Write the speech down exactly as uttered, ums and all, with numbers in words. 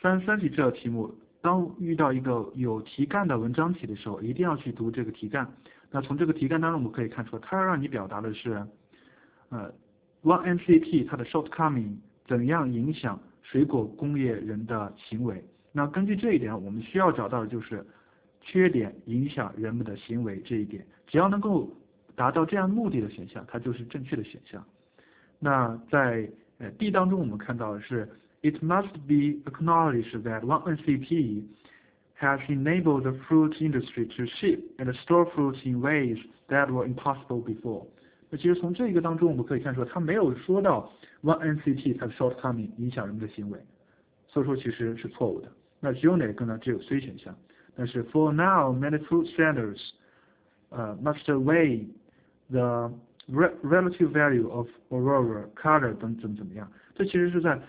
三三级这道题目，当遇到一个有题干的文章题的时候，一定要去读这个题干。那从这个题干当中我们可以看出，它要让你表达的是，呃 ，one N C P 它的 shortcoming 怎样影响水果工业人的行为。那根据这一点，我们需要找到的就是缺点影响人们的行为这一点。只要能够达到这样目的的选项，它就是正确的选项。那在呃 D 当中，我们看到的是 It must be acknowledged that one N C P has enabled the fruit industry to ship and store fruits in ways that were impossible before。那其实从这个当中我们可以看出，他没有说到 one N C P 它的 shortcoming 影响人们的行为，所以说其实是错误的。那只有哪个呢？只有 C 选项。但是 For now, many fruit sellers 呃 must weigh the relative value of aurora color 等怎么怎么样。这其实是在